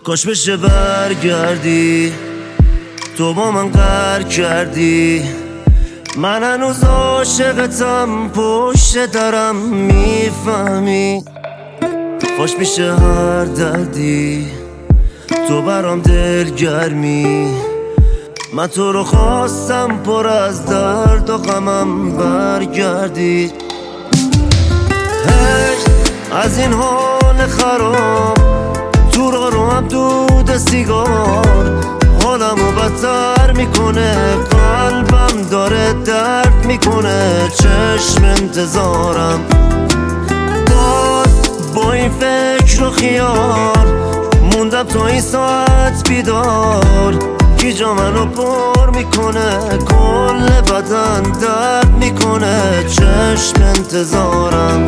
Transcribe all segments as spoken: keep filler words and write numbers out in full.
کاش بشه برگردی، تو با من قهر کردی، من هنوز عاشقتم، پشت درم میفهمی. خوش میشه هر دردی، تو برام دلگرمی، من تو رو خواستم پر از درد و غمم برگردی. هی از این حال خراب، تو رو رو هم دود سیگار، حالمو بدتر میکنه، قلبم داره درد میکنه، چشم انتظارم باز با این فکر و خیال، موندم تا این ساعت بیدار، کی جا منو پر میکنه، کل بدن درد میکنه، چشم انتظارم.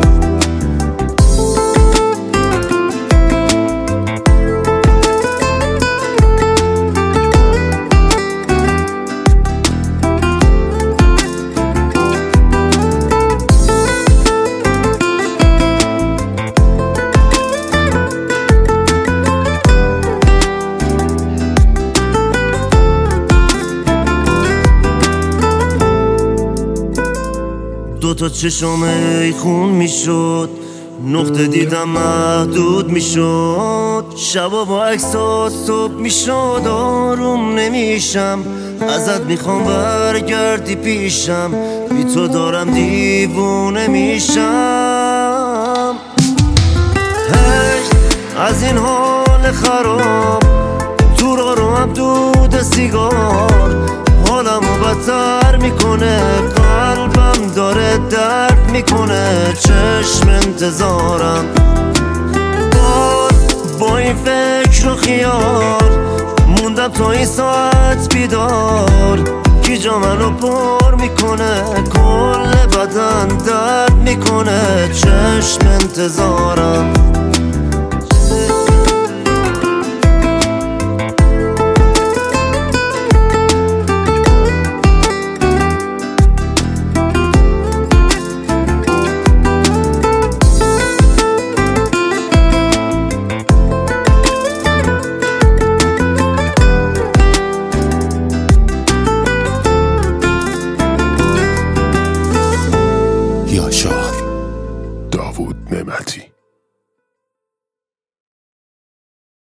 دوتا چشم ای خون میشد، نقطه دیدم محدود میشد، شبا با احساس صبح میشد، آروم نمیشم، ازت میخوام برگردی پیشم، بی تو دارم دیوونه میشم. هی از این حال خراب، تو رو رو هم دود سیگار، حالمو بدتر میکنه، قلبم داره درد میکنه، چشم انتظارم باز با این فکر و خیال، موندم تا این ساعت بیدار، کی جا منو پر میکنه، کل بدن درد میکنه، چشم انتظارم.